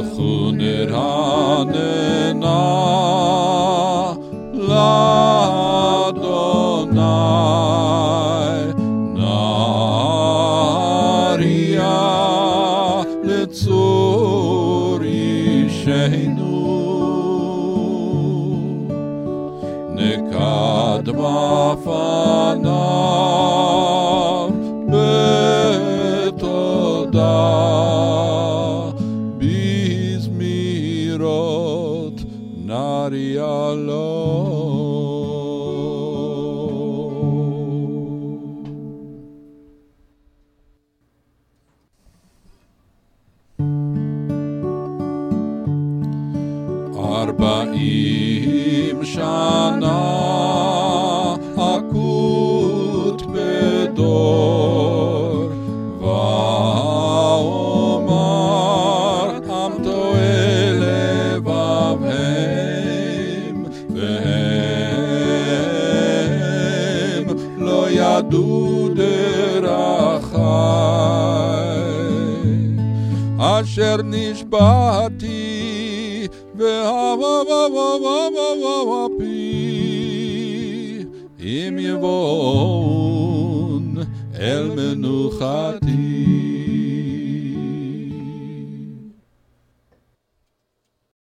לכו נרננה לאדוני נריה לצור אישנו נקד בפניו בתודה בזמירות נריה לו ארבעים שנה אקוט בדור ואומר עם טועה לבבהם והם לא ידעו דרכי אשר נשבעתי פי אם יבואון אל מנוחתי